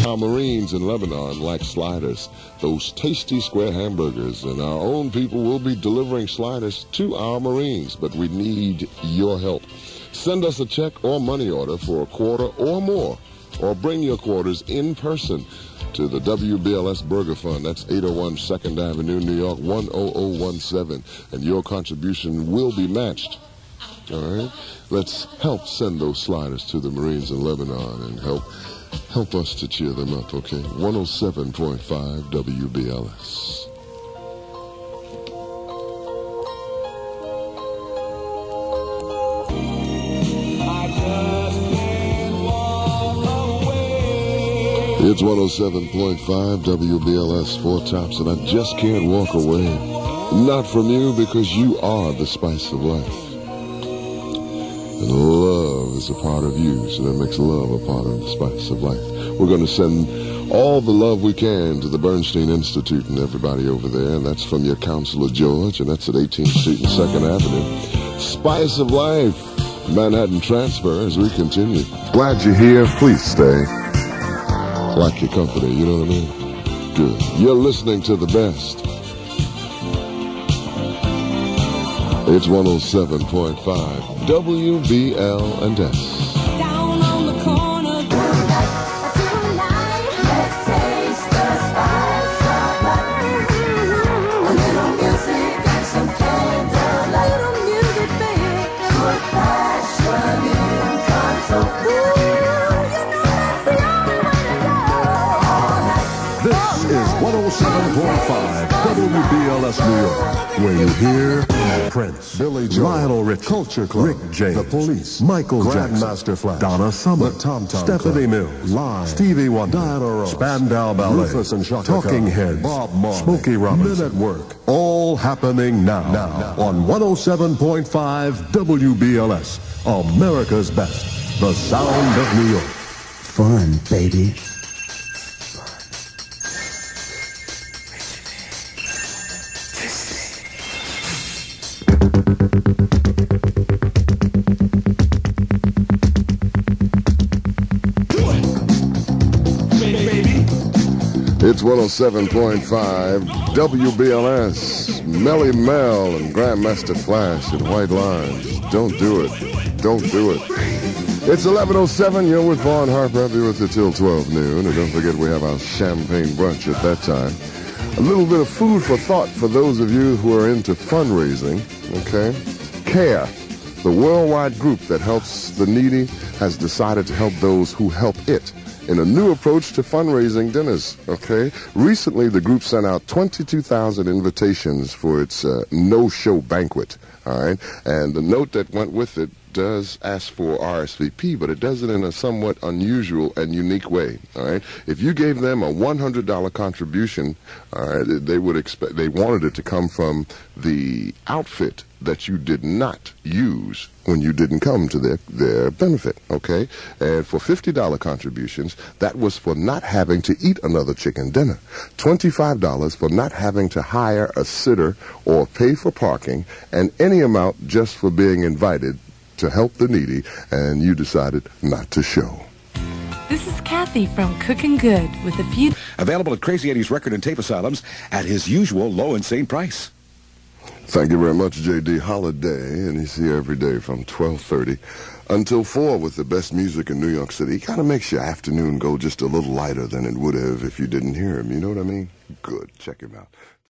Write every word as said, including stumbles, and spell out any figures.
Our Marines in Lebanon like sliders, those tasty square hamburgers, and our own people will be delivering sliders to our Marines, but we need your help. Send us a check or money order for a quarter or more, or bring your quarters in person to the W B L S Burger Fund. That's eight oh one second Avenue, New York, one oh oh one seven, and your contribution will be matched. All right? Let's help send those sliders to the Marines in Lebanon and help help us to cheer them up, okay? one oh seven point five W B L S. It's one oh seven point five W B L S, Four Tops, and I just can't walk away. Not from you, because you are the spice of life. And love is a part of you, so that makes love a part of the spice of life. We're going to send all the love we can to the Bernstein Institute and everybody over there. And that's from your counselor, George, and that's at eighteenth Street and second Avenue. Spice of Life, Manhattan Transfer, as we continue. Glad you're here. Please stay. Like your company, you know what I mean? Good. You're listening to the best. It's one oh seven point five W B L and S. Down on the corner tonight, tonight, let's taste the spice of life. A little music and some candlelight. A little music, baby. Put passion in control. Ooh, you know that's the only way to go. All night. This is one oh seven point five W B L S New York, where you hear Prince, Billy Joel, Lionel Richie, Culture Club, Rick James, The Police, Michael Jackson, Flash, Donna Summer, The Tom Tom Stephanie Club, Mills, Live, Stevie Wonder, Diana Ross, Spandau Ballet, Rufus and Chaka Talking Khan, Heads, Bob Marley, Smokey Robinson, Men at Work. All happening now, now on one oh seven point five W B L S, America's best, the sound of New York. Fun, baby. It's one oh seven point five W B L S. Melly Mel and Grandmaster Flash and White Lines. Don't do it. Don't do it. It's eleven oh seven. You're with Vaughn Harper. I'll be with you till twelve noon. And don't forget, we have our champagne brunch at that time. A little bit of food for thought for those of you who are into fundraising. Okay? CARE, the worldwide group that helps the needy, has decided to help those who help it in a new approach to fundraising dinners, okay? Recently, the group sent out twenty-two thousand invitations for its uh, no-show banquet, all right? And the note that went with it does ask for R S V P, but it does it in a somewhat unusual and unique way, all right? If you gave them a one hundred dollar contribution, all right, they would expect, they wanted it to come from the outfit that you did not use when you didn't come to their, their benefit, okay? And for fifty dollar contributions, that was for not having to eat another chicken dinner. twenty-five dollars for not having to hire a sitter or pay for parking, and any amount just for being invited to help the needy, and you decided not to show. This is Kathy from Cooking Good with a few... Available at Crazy Eddie's Record and Tape Asylums at his usual low and sane price. Thank you very much, J D Holiday, and he's here every day from twelve thirty until four with the best music in New York City. He kind of makes your afternoon go just a little lighter than it would have if you didn't hear him. You know what I mean? Good. Check him out.